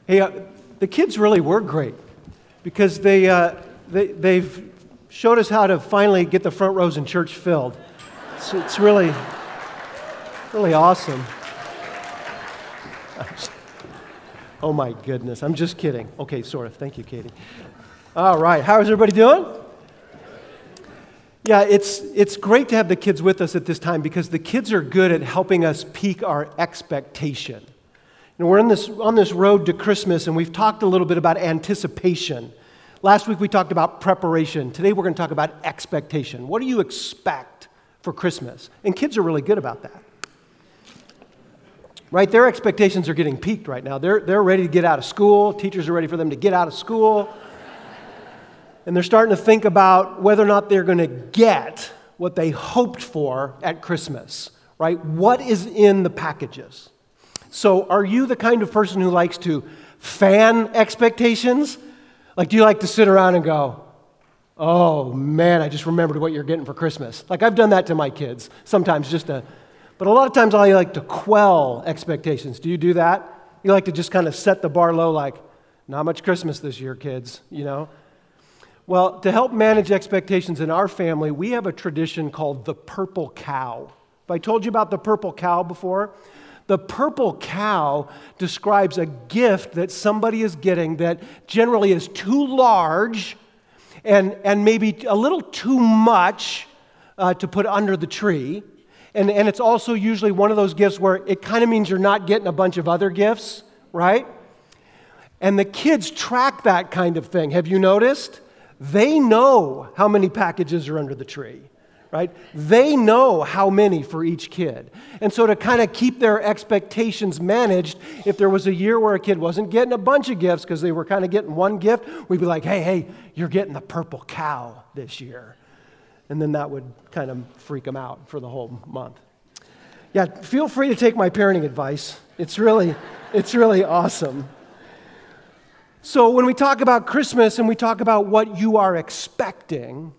Hey, the kids really were great because they've showed us how to finally get the front rows in church filled. It's really awesome. Oh my goodness, I'm just kidding. Okay, sort of. Thank you, Katie. All right, how's everybody doing? Yeah, it's great to have the kids with us at this time because the kids are good at helping us peak our expectation. You know, we're on this road to Christmas, and we've talked a little bit about anticipation. Last week we talked about preparation. Today we're going to talk about expectation. What do you expect for Christmas? And kids are really good about that. Right? Their expectations are getting peaked right now. They're ready to get out of school. Teachers are ready for them to get out of school. And they're starting to think about whether or not they're going to get what they hoped for at Christmas. Right? What is in the packages? So are you the kind of person who likes to fan expectations? Like, do you like to sit around and go, oh man, I just remembered what you're getting for Christmas? Like, I've done that to my kids sometimes but a lot of times I like to quell expectations. Do you do that? You like to just kind of set the bar low, like, not much Christmas this year, kids, you know? Well, to help manage expectations in our family, we have a tradition called the purple cow. Have I told you about the purple cow before? The purple cow describes a gift that somebody is getting that generally is too large and maybe a little too much to put under the tree. And it's also usually one of those gifts where it kind of means you're not getting a bunch of other gifts, right? And the kids track that kind of thing. Have you noticed? They know how many packages are under the tree, right? They know how many for each kid. And so to kind of keep their expectations managed, if there was a year where a kid wasn't getting a bunch of gifts because they were kind of getting one gift, we'd be like, hey, you're getting the purple cow this year. And then that would kind of freak them out for the whole month. Yeah, feel free to take my parenting advice. It's really awesome. So when we talk about Christmas and we talk about what you are expecting,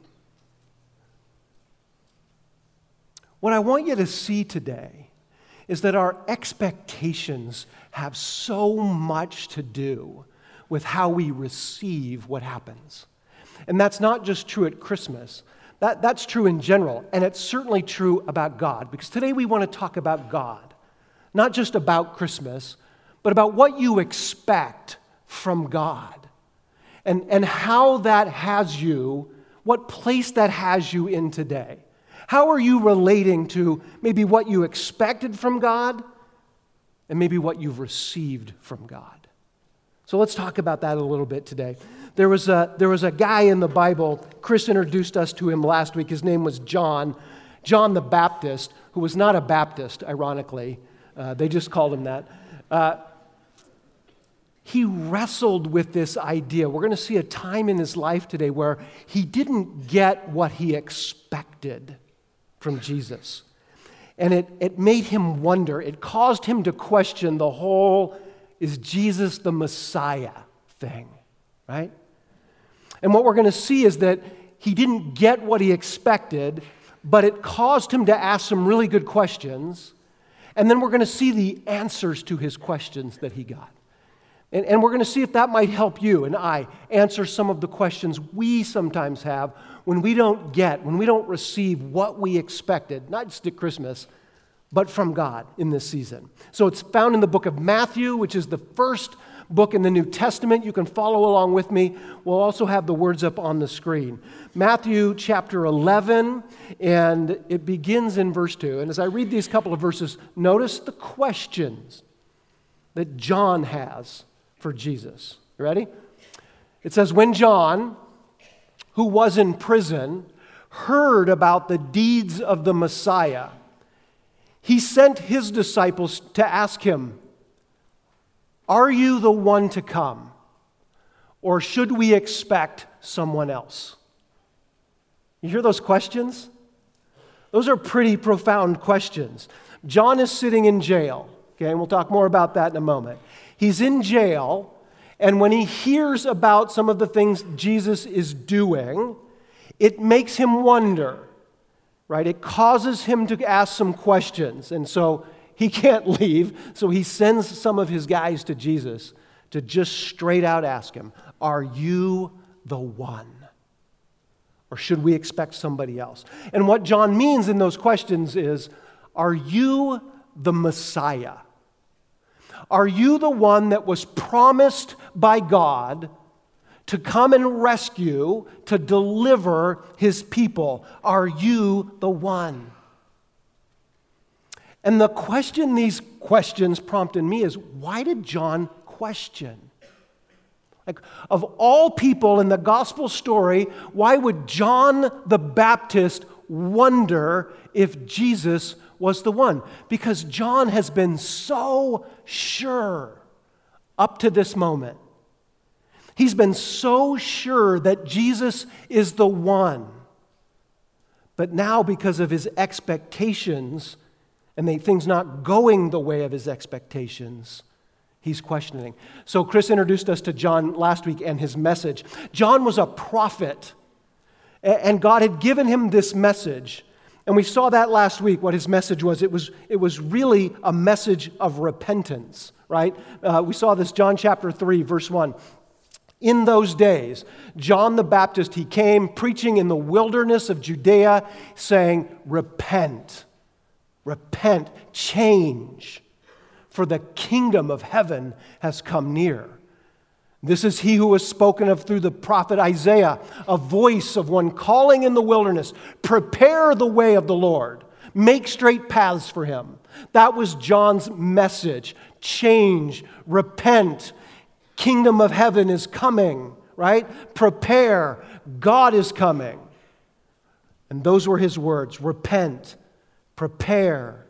what I want you to see today is that our expectations have so much to do with how we receive what happens. And that's not just true at Christmas. That's true in general, and it's certainly true about God, because today we want to talk about God, not just about Christmas, but about what you expect from God, and how that has you, what place that has you in today. How are you relating to maybe what you expected from God, and maybe what you've received from God? So let's talk about that a little bit today. There was a guy in the Bible, Chris introduced us to him last week. His name was John the Baptist, who was not a Baptist, ironically. They just called him that. He wrestled with this idea. We're going to see a time in his life today where he didn't get what he expected from Jesus. And it made him wonder. It caused him to question the whole, is Jesus the Messiah thing, right? And what we're going to see is that he didn't get what he expected, but it caused him to ask some really good questions. And then we're going to see the answers to his questions that he got. And we're going to see if that might help you and I answer some of the questions we sometimes have when we don't receive what we expected, not just at Christmas, but from God in this season. So it's found in the book of Matthew, which is the first book in the New Testament. You can follow along with me. We'll also have the words up on the screen. Matthew chapter 11, and it begins in verse 2. And as I read these couple of verses, notice the questions that John has for Jesus. You ready? It says, when John, who was in prison, heard about the deeds of the Messiah, he sent his disciples to ask him, are you the one to come, or should we expect someone else? You hear those questions? Those are pretty profound questions. John is sitting in jail, okay, and we'll talk more about that in a moment. He's in jail, and when he hears about some of the things Jesus is doing, it makes him wonder, right? It causes him to ask some questions, and so he can't leave, so he sends some of his guys to Jesus to just straight out ask him, are you the one? Or should we expect somebody else? And what John means in those questions is, are you the Messiah? Are you the one that was promised by God to come and rescue, to deliver his people? Are you the one? And the question these questions prompt in me is, why did John question? Like, of all people in the gospel story, why would John the Baptist wonder if Jesus was the one? Because John has been so sure up to this moment. He's been so sure that Jesus is the one. But now, because of his expectations, and things not going the way of his expectations, he's questioning. So Chris introduced us to John last week and his message. John was a prophet, and God had given him this message. And we saw that last week, what his message was. It was really a message of repentance, right? We saw this, John chapter 3, verse 1. In those days, John the Baptist, he came preaching in the wilderness of Judea, saying, repent, repent, change, for the kingdom of heaven has come near. This is he who was spoken of through the prophet Isaiah, a voice of one calling in the wilderness, prepare the way of the Lord, make straight paths for him. That was John's message. Change, repent, kingdom of heaven is coming, right? Prepare, God is coming. And those were his words, repent, prepare,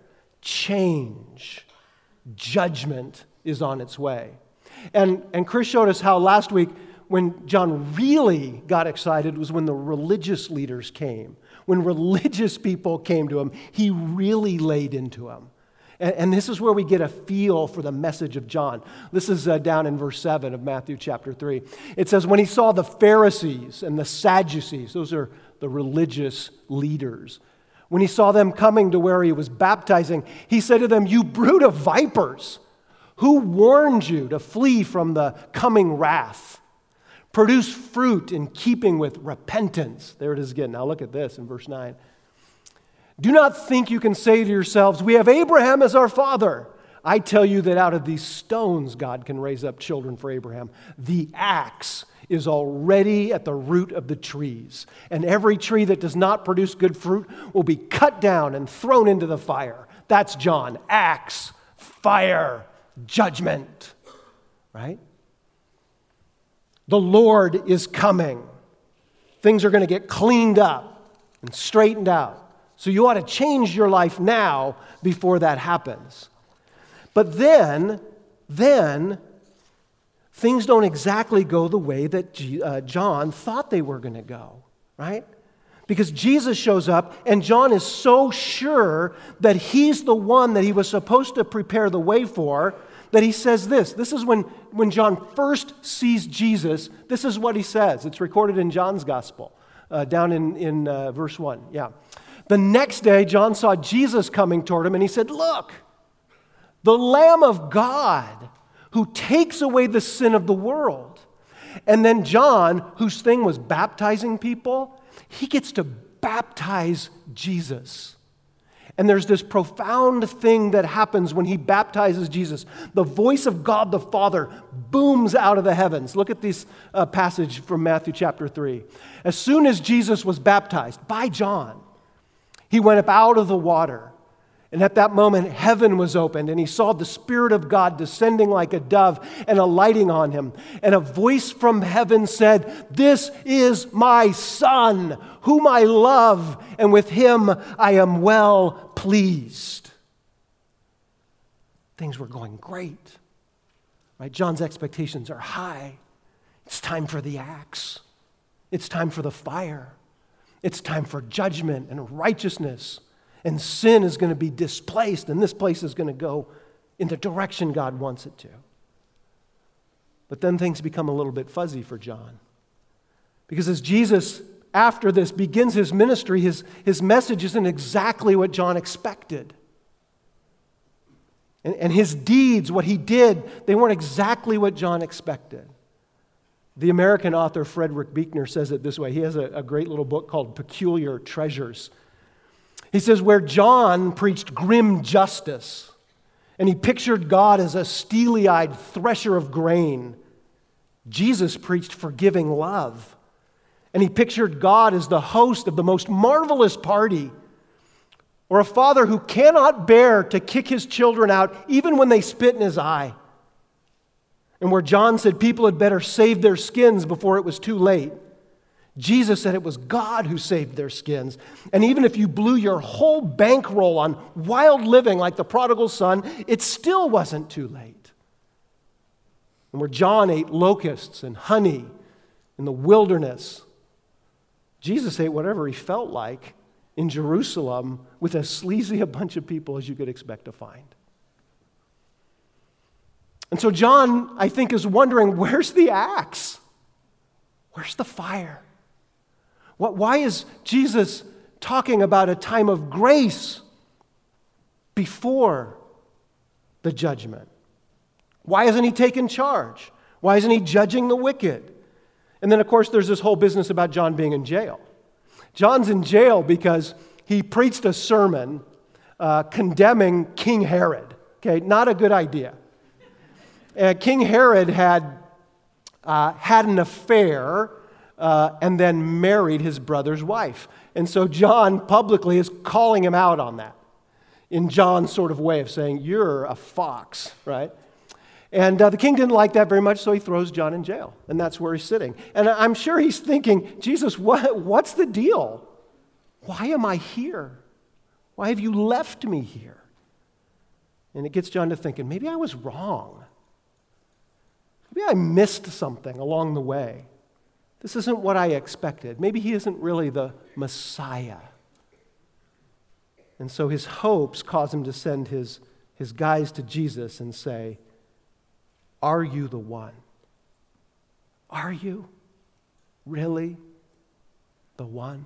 change. Judgment is on its way. And Chris showed us how last week, when John really got excited, was when the religious leaders came. When religious people came to him, he really laid into them. And this is where we get a feel for the message of John. This is down in verse 7 of Matthew chapter 3. It says, when he saw the Pharisees and the Sadducees, those are the religious leaders, when he saw them coming to where he was baptizing, he said to them, you brood of vipers, who warned you to flee from the coming wrath? Produce fruit in keeping with repentance. There it is again. Now look at this in verse 9. Do not think you can say to yourselves, we have Abraham as our father. I tell you that out of these stones God can raise up children for Abraham. The axe is already at the root of the trees, and every tree that does not produce good fruit will be cut down and thrown into the fire. That's John. Axe, fire, judgment, right? The Lord is coming. Things are going to get cleaned up and straightened out. So you ought to change your life now before that happens. But then things don't exactly go the way that John thought they were going to go, right? Because Jesus shows up, and John is so sure that he's the one that he was supposed to prepare the way for, that he says this. This is when John first sees Jesus, this is what he says. It's recorded in John's gospel, down in verse 1. Yeah. The next day, John saw Jesus coming toward him, and he said, look, the Lamb of God who takes away the sin of the world. And then John, whose thing was baptizing people, he gets to baptize Jesus. And there's this profound thing that happens when he baptizes Jesus. The voice of God the Father booms out of the heavens. Look at this passage from Matthew chapter 3. As soon as Jesus was baptized by John, he went up out of the water. And at that moment, heaven was opened, and he saw the Spirit of God descending like a dove and alighting on him. And a voice from heaven said, this is my Son, whom I love, and with him I am well pleased. Things were going great, right? John's expectations are high. It's time for the axe. It's time for the fire. It's time for judgment and righteousness. And sin is going to be displaced, and this place is going to go in the direction God wants it to. But then things become a little bit fuzzy for John. Because as Jesus, after this, begins his ministry, his message isn't exactly what John expected. And his deeds, what he did, they weren't exactly what John expected. The American author Frederick Buechner says it this way. He has a great little book called Peculiar Treasures. He says, where John preached grim justice, and he pictured God as a steely-eyed thresher of grain, Jesus preached forgiving love. And he pictured God as the host of the most marvelous party, or a father who cannot bear to kick his children out even when they spit in his eye. And where John said people had better save their skins before it was too late, Jesus said it was God who saved their skins. And even if you blew your whole bankroll on wild living like the prodigal son, it still wasn't too late. And where John ate locusts and honey in the wilderness, Jesus ate whatever he felt like in Jerusalem with as sleazy a bunch of people as you could expect to find. And so John, I think, is wondering, where's the axe? Where's the fire? Why is Jesus talking about a time of grace before the judgment? Why hasn't he taken charge? Why isn't he judging the wicked? And then, of course, there's this whole business about John being in jail. John's in jail because he preached a sermon condemning King Herod. Okay, not a good idea. King Herod had an affair and then married his brother's wife. And so John publicly is calling him out on that in John's sort of way of saying, you're a fox, right? And the king didn't like that very much, so he throws John in jail. And that's where he's sitting. And I'm sure he's thinking, Jesus, what's the deal? Why am I here? Why have you left me here? And it gets John to thinking, maybe I was wrong. Maybe I missed something along the way. This isn't what I expected. Maybe he isn't really the Messiah. And so his hopes cause him to send his guys to Jesus and say, are you the one? Are you really the one?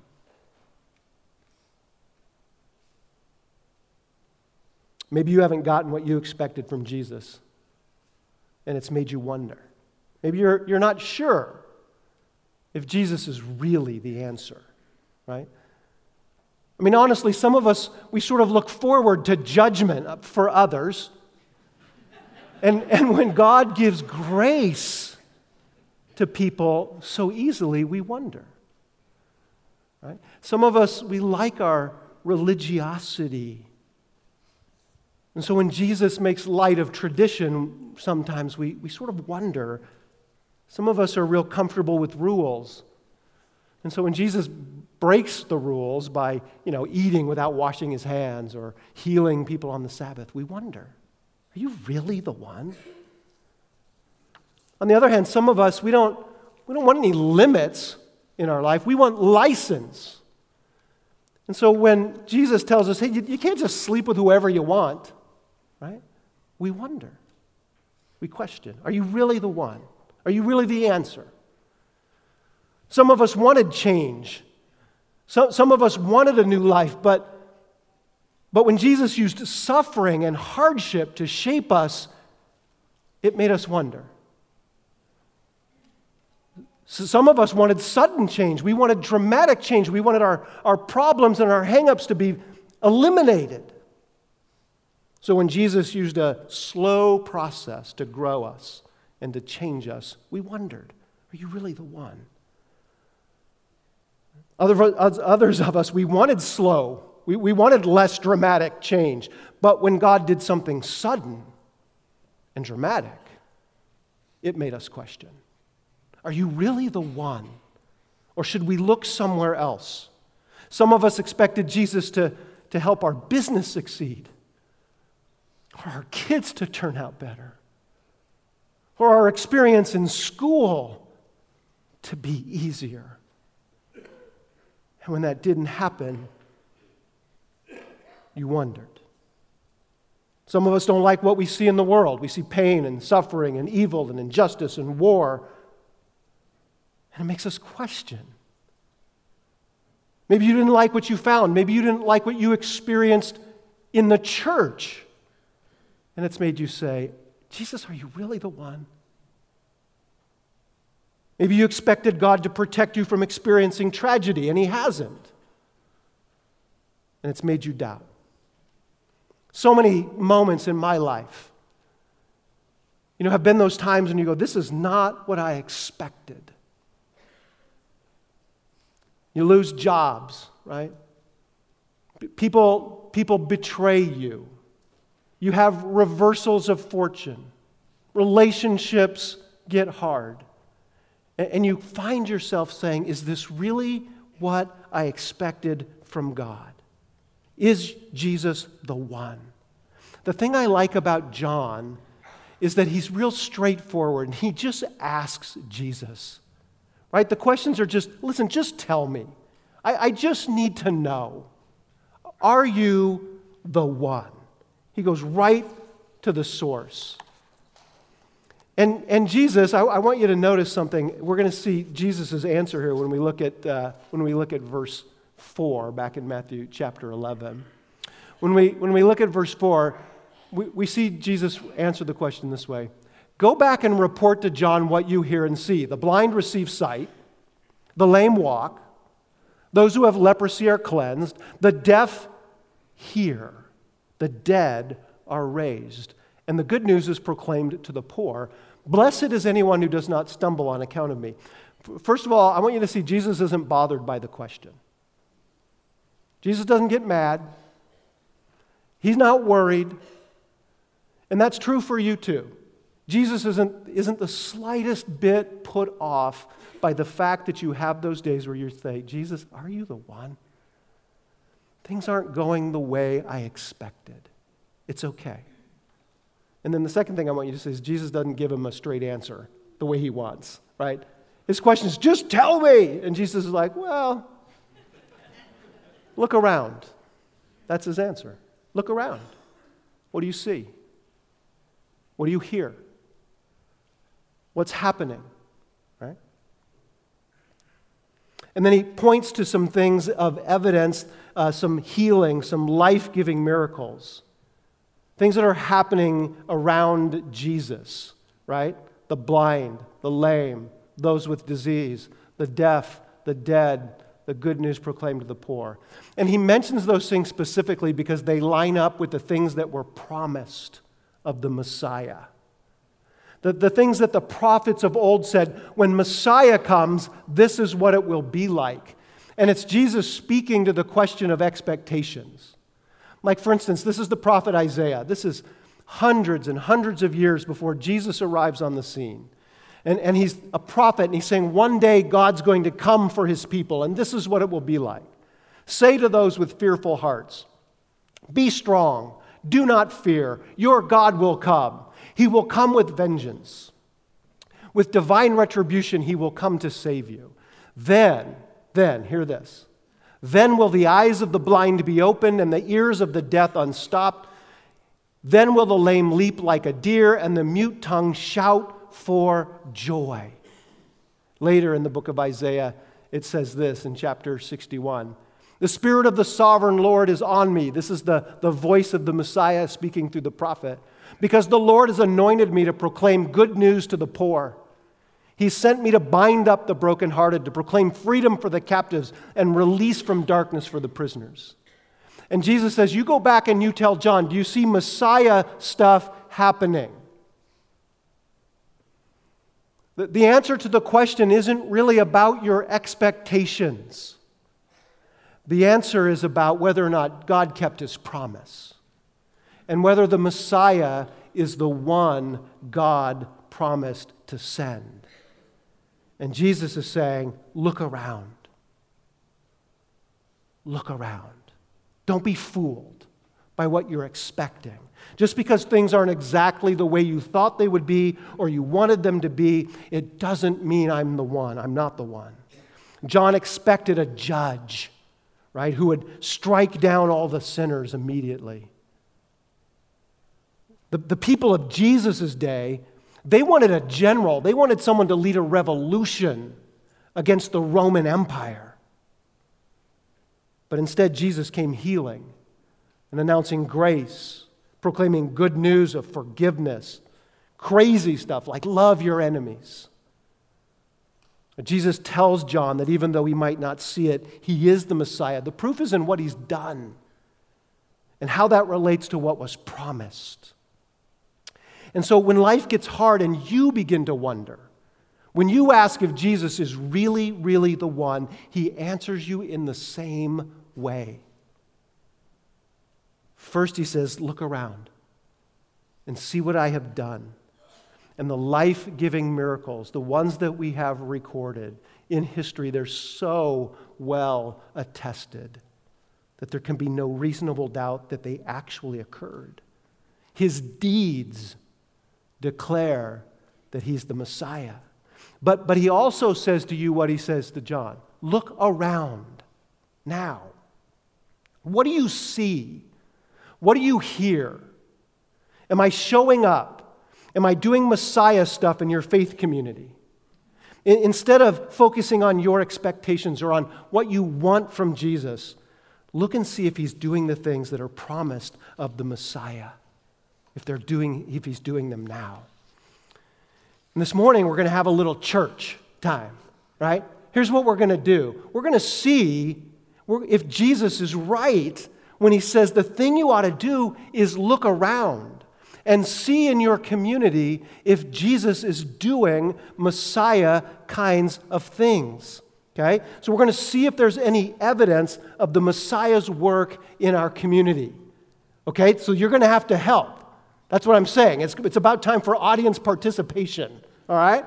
Maybe you haven't gotten what you expected from Jesus, and it's made you wonder. Maybe you're not sure if Jesus is really the answer, right? I mean, honestly, some of us, we sort of look forward to judgment for others. And when God gives grace to people so easily, we wonder, right? Some of us, we like our religiosity. And so when Jesus makes light of tradition, sometimes we sort of wonder. Some of us are real comfortable with rules. And so when Jesus breaks the rules by, eating without washing his hands or healing people on the Sabbath, we wonder, are you really the one? On the other hand, some of us, we don't want any limits in our life. We want license. And so when Jesus tells us, hey, you can't just sleep with whoever you want, right? We wonder. We question, are you really the one? Are you really the answer? Some of us wanted change. Some of us wanted a new life, but when Jesus used suffering and hardship to shape us, it made us wonder. So some of us wanted sudden change. We wanted dramatic change. We wanted our problems and our hang-ups to be eliminated. So when Jesus used a slow process to grow us and to change us, we wondered, are you really the one? Others of us, we wanted slow. We wanted less dramatic change. But when God did something sudden and dramatic, it made us question, are you really the one? Or should we look somewhere else? Some of us expected Jesus to help our business succeed, or our kids to turn out better, or our experience in school to be easier. And when that didn't happen, you wondered. Some of us don't like what we see in the world. We see pain and suffering and evil and injustice and war. And it makes us question. Maybe you didn't like what you found. Maybe you didn't like what you experienced in the church. And it's made you say, Jesus, are you really the one? Maybe you expected God to protect you from experiencing tragedy, and He hasn't. And it's made you doubt. So many moments in my life, have been those times when you go, this is not what I expected. You lose jobs, right? People betray you. You have reversals of fortune. Relationships get hard. And you find yourself saying, is this really what I expected from God? Is Jesus the one? The thing I like about John is that he's real straightforward, and he just asks Jesus, right? The questions are just, listen, just tell me. I just need to know. Are you the one? He goes right to the source. And Jesus, I want you to notice something. We're going to see Jesus' answer here when we look at verse 4 back in Matthew chapter 11. When we look at verse 4, we see Jesus answer the question this way. Go back and report to John what you hear and see. The blind receive sight, the lame walk, those who have leprosy are cleansed, the deaf hear, the dead are raised, and the good news is proclaimed to the poor. Blessed is anyone who does not stumble on account of me. First of all, I want you to see Jesus isn't bothered by the question. Jesus doesn't get mad. He's not worried. And that's true for you too. Jesus isn't the slightest bit put off by the fact that you have those days where you say, Jesus, are you the one? Things aren't going the way I expected. It's okay. And then the second thing I want you to say is Jesus doesn't give him a straight answer the way he wants, right? His question is, just tell me. And Jesus is like, well, look around. That's his answer. Look around. What do you see? What do you hear? What's happening? Right? And then he points to some things of evidence, some healing, some life-giving miracles. Things that are happening around Jesus, right? The blind, the lame, those with disease, the deaf, the dead, the good news proclaimed to the poor. And he mentions those things specifically because they line up with the things that were promised of the Messiah. The things that the prophets of old said, when Messiah comes, this is what it will be like. And it's Jesus speaking to the question of expectations. Like, for instance, this is the prophet Isaiah. This is hundreds and hundreds of years before Jesus arrives on the scene. And he's a prophet, and he's saying, one day God's going to come for his people, and this is what it will be like. Say to those with fearful hearts, be strong, do not fear, your God will come. He will come with vengeance. With divine retribution, he will come to save you. Then, hear this. Then will the eyes of the blind be opened and the ears of the deaf unstopped. Then will the lame leap like a deer and the mute tongue shout for joy. Later in the book of Isaiah, it says this in chapter 61. The Spirit of the sovereign Lord is on me. This is the voice of the Messiah speaking through the prophet. Because the Lord has anointed me to proclaim good news to the poor. He sent me to bind up the brokenhearted, to proclaim freedom for the captives and release from darkness for the prisoners. And Jesus says, you go back and you tell John, do you see Messiah stuff happening? The answer to the question isn't really about your expectations. The answer is about whether or not God kept his promise and whether the Messiah is the one God promised to send. And Jesus is saying, look around. Look around. Don't be fooled by what you're expecting. Just because things aren't exactly the way you thought they would be or you wanted them to be, it doesn't mean I'm the one. I'm not the one. John expected a judge, right, who would strike down all the sinners immediately. The people of Jesus' day, they wanted a general. They wanted someone to lead a revolution against the Roman Empire. But instead, Jesus came healing and announcing grace, proclaiming good news of forgiveness, crazy stuff like love your enemies. Jesus tells John that even though he might not see it, he is the Messiah. The proof is in what he's done and how that relates to what was promised. And so when life gets hard and you begin to wonder, when you ask if Jesus is really, really the one, he answers you in the same way. First, he says, look around and see what I have done. And the life-giving miracles, the ones that we have recorded in history, they're so well attested that there can be no reasonable doubt that they actually occurred. His deeds declare that he's the Messiah. But he also says to you what he says to John. Look around now. What do you see? What do you hear? Am I showing up? Am I doing Messiah stuff in your faith community? Instead of focusing on your expectations or on what you want from Jesus, look and see if he's doing the things that are promised of the Messiah, if he's doing them now. And this morning, we're going to have a little church time, right? Here's what we're going to do. We're going to see if Jesus is right when he says the thing you ought to do is look around and see in your community if Jesus is doing Messiah kinds of things, okay? So we're going to see if there's any evidence of the Messiah's work in our community, okay? So you're going to have to help. That's what I'm saying. It's about time for audience participation, all right?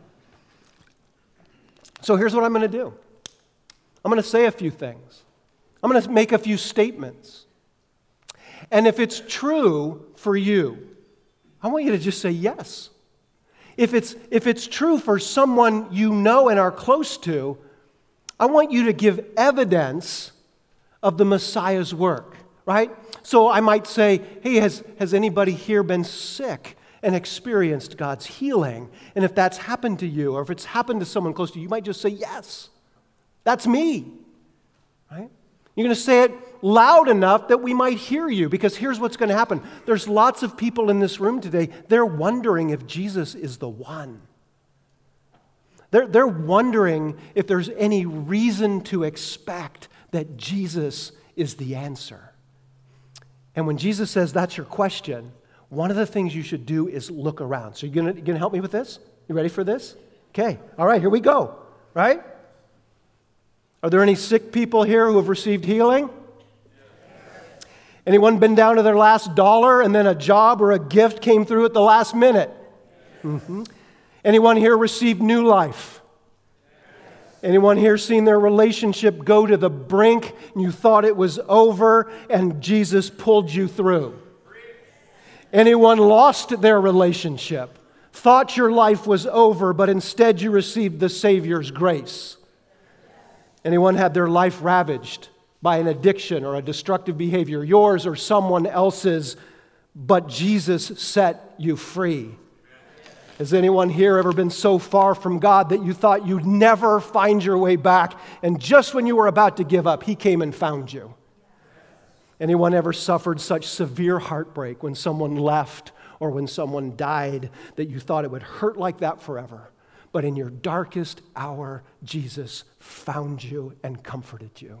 So here's what I'm going to do. I'm going to say a few things. I'm going to make a few statements. And if it's true for you, I want you to just say yes. If it's true for someone you know and are close to, I want you to give evidence of the Messiah's work, right? So I might say, hey, has anybody here been sick and experienced God's healing? And if that's happened to you, or if it's happened to someone close to you, you might just say, yes, that's me, right? You're going to say it loud enough that we might hear you, because here's what's going to happen. There's lots of people in this room today, they're wondering if Jesus is the one. They're wondering if there's any reason to expect that Jesus is the answer. And when Jesus says that's your question, one of the things you should do is look around. So you're going to help me with this? You ready for this? Okay. All right, here we go. Right? Are there any sick people here who have received healing? Yes. Anyone been down to their last dollar and then a job or a gift came through at the last minute? Yes. Mm-hmm. Anyone here received new life? Yes. Anyone here seen their relationship go to the brink and you thought it was over and Jesus pulled you through? Anyone lost their relationship, thought your life was over, but instead you received the Savior's grace? Anyone had their life ravaged by an addiction or a destructive behavior, yours or someone else's, but Jesus set you free? Has anyone here ever been so far from God that you thought you'd never find your way back, and just when you were about to give up, He came and found you? Anyone ever suffered such severe heartbreak when someone left or when someone died that you thought it would hurt like that forever? But in your darkest hour, Jesus found you and comforted you.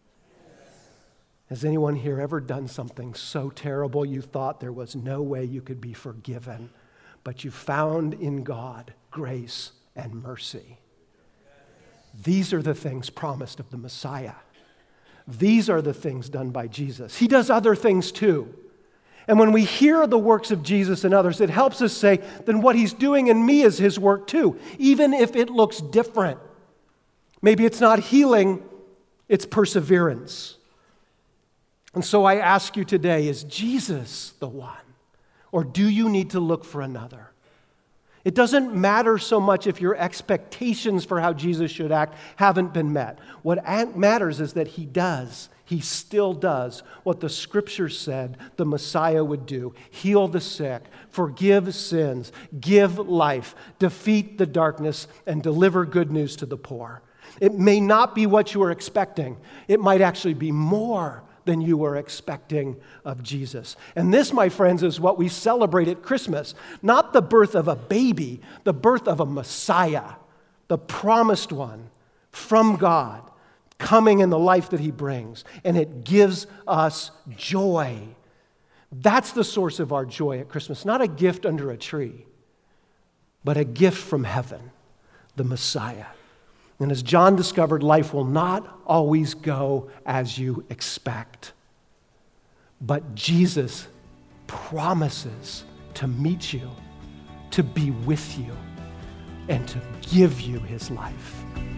Has anyone here ever done something so terrible you thought there was no way you could be forgiven, but you found in God grace and mercy? These are the things promised of the Messiah. These are the things done by Jesus. He does other things too. And when we hear the works of Jesus and others, it helps us say, then what He's doing in me is His work too, even if it looks different. Maybe it's not healing, it's perseverance. And so I ask you today, is Jesus the one? Or do you need to look for another? It doesn't matter so much if your expectations for how Jesus should act haven't been met. What matters is that He still does what the Scriptures said the Messiah would do: heal the sick, forgive sins, give life, defeat the darkness, and deliver good news to the poor. It may not be what you were expecting. It might actually be more than you were expecting of Jesus. And this, my friends, is what we celebrate at Christmas. Not the birth of a baby, the birth of a Messiah, the promised one from God, coming in the life that he brings. And it gives us joy. That's the source of our joy at Christmas. Not a gift under a tree, but a gift from heaven, the Messiah. And as John discovered, life will not always go as you expect. But Jesus promises to meet you, to be with you, and to give you his life.